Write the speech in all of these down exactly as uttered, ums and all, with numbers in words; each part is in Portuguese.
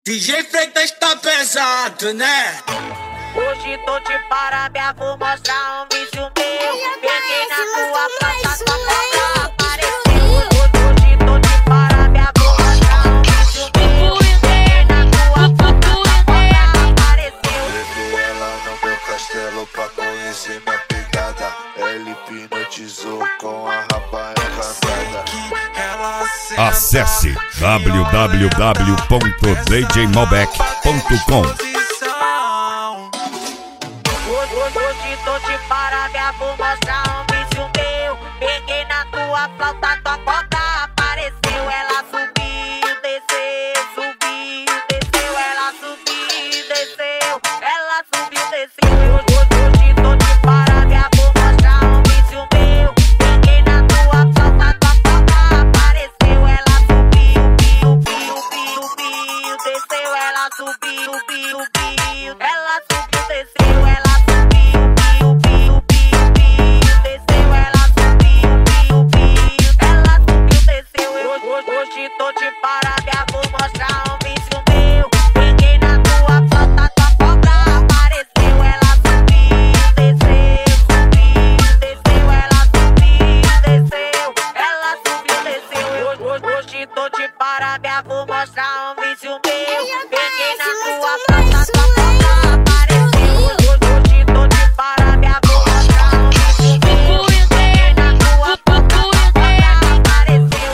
D J Freitas tá pesado, né? Hoje tô de parabéns, vou mostrar um vídeo meu. Peguei na tua planta, tua cobra apareceu. Hoje tô de parabéns, vou mostrar um vídeo meu. Peguei na tua planta, tua cobra apareceu. Levei ela no meu castelo pra conhecer minha pegada. Ela hipnotizou com a rapa encantada. Acesse w w w ponto d j mobec ponto com. Hoje tô de parabéns, vou mostrar um vídeo meu. Peguei na tua flauta, tua cobra apareceu. Ela subiu, desceu, subiu, desceu. Ela subiu, desceu, ela subiu, desceu. Hoje tô de parabéns, vou mostrar um vídeo meu. Peguei na tua flauta, tua cobra apareceu. Ela subiu, subiu, subiu, subiu, desceu. Ela subiu, subiu, subiu, ela subiu, desceu. Ela Hoje tô de parabéns, vou mostrar um vídeo meu. Peguei na tua flauta, tua cobra apareceu. Ela subiu, desceu, subiu, desceu. Ela subiu, desceu, ela subiu, desceu. Hoje tô de parabéns, vou mostrar um vídeo meu. Peguei na tua flauta, tua cobra apareceu. Hoje tô de parabéns, vou mostrar um vídeo meu. Peguei na tua flauta, tua cobra apareceu.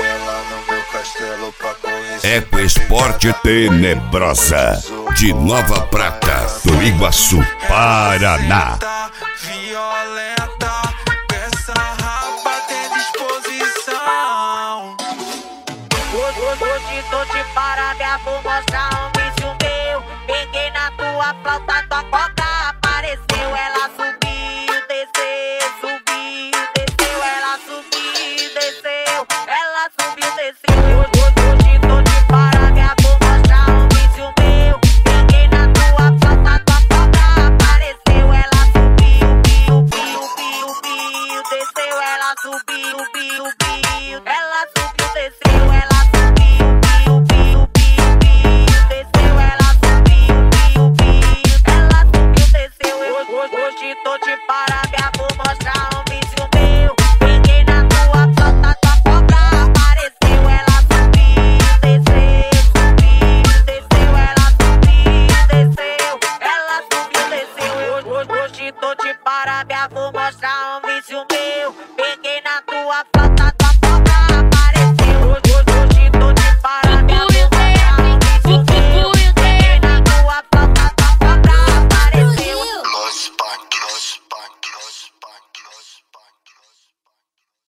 Eco Esporte Tenebrosa, de Nova Prata, do Iguaçu, Paraná. Violenta, peça rapa tem disposição. Hoje tô de parabéns, vou mostrar um vídeo meu. Peguei na tua flauta, tua cobra